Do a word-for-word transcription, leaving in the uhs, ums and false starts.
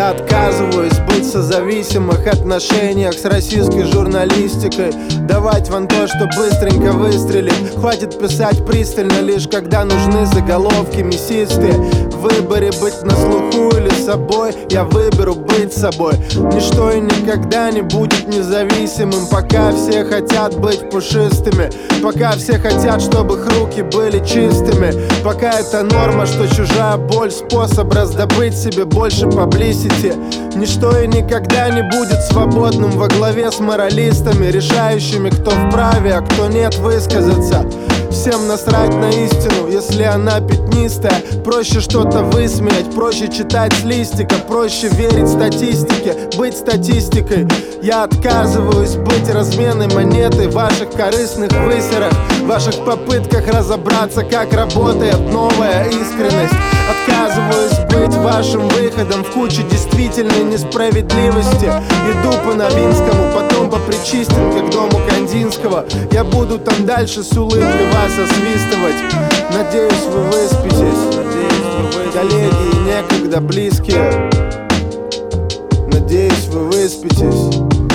Я отказываюсь быть в созависимых отношениях с российской журналистикой. Давать вам то, что быстренько выстрелит. Хватит писать пристально, лишь когда нужны заголовки мясистые. В выборе быть на слуху или собой, я выберу быть собой. Ничто и никогда не будет независимым, пока все хотят быть пушистыми, пока все хотят, чтобы их руки были чистыми, пока это норма, что чужая боль — способ раздобыть себе больше publicity. Ничто и никогда не будет свободным во главе с моралистами, решающими, кто вправе, а кто нет высказаться. Всем насрать на истину, если она пятнистая. Проще что-то высмеять, проще читать с листика, проще верить статистике, быть статистикой. Я отказываюсь быть разменной монетой в ваших корыстных высерах, в ваших попытках разобраться, как работает новая искренность. Отказываюсь быть вашим выходом в кучу действительной несправедливости. Иду по Новинскому, потом по Причистенке к дому Кандинского. Я буду там дальше с улыбкой вас освистывать. Надеюсь, вы выспитесь. Коллеги и некогда близкие, надеюсь, вы выспитесь.